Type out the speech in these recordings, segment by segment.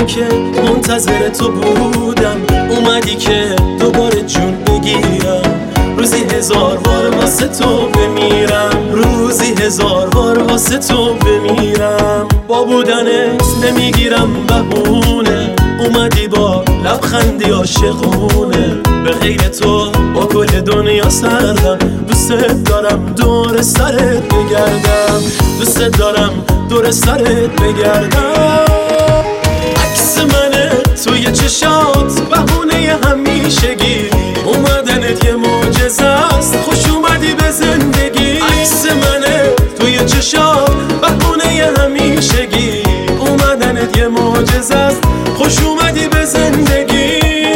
که منتظر تو بودم، اومدی که دوباره جون بگیرم. روزی 1000 بار واسه تو بمیرم، روزی 1000 بار واسه تو بمیرم. با بودنت نمیگیرم بهونه، اومدی با لبخندی عاشقونه. به غیر تو با کل دنیا سردم، دوست دارم دور سرت بگردم، دوست دارم دور سرت بگردم. عکس منه توی چشات بهونه همیشگی، اومدنت یه معجزه است، خوش اومدی به زندگی. عکس منه توی چشات بهونه همیشگی، اومدنت یه معجزه است، خوش اومدی به زندگی.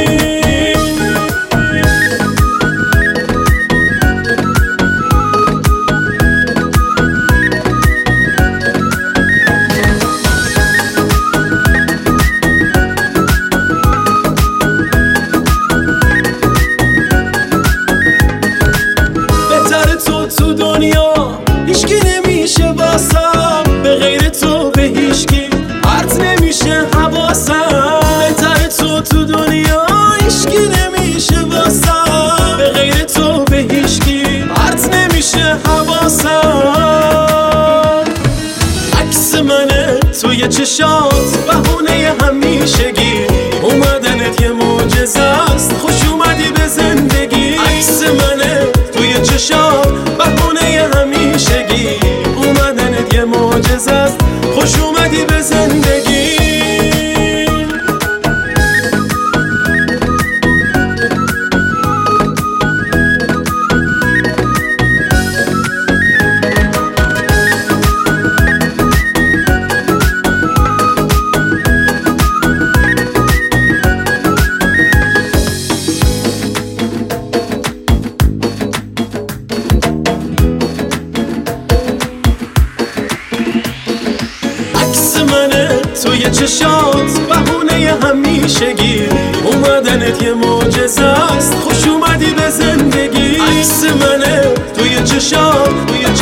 تو دنیا هیچکی نمیشه واسم، به غیر تو به هیچکی پرت نمیشه حواسم. بهتر تو دنیا هیچکی نمیشه واسم، به غیر تو به هیچکی پرت نمیشه حواسم. عکس منه توی چشات بهونه همیشگی، اومدنت یه معجزه است، خوش اومدی به زندگی. عکس منه توی چشات بهونه همیشگی، اومدنت یه معجزه است، خوش اومدی به زندگی. توی چشات بهونه همیشگی، اومدنت یه معجزه است، خوش اومدی به زندگی. عکس منه توی چشات،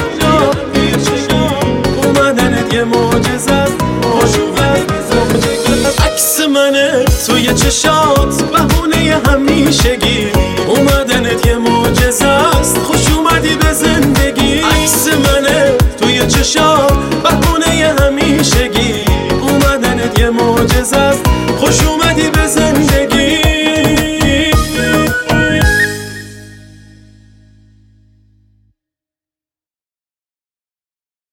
اومدنت یه معجزه است، خوش اومدی به زندگی. عکس منه توی چشات بهونه همیشگی، اومدنت یه معجزه است، خوش اومدی به زندگی. عکس منه توی چشات بهونه همیشگی، اومدنت یه معجزه است، خوش اومدی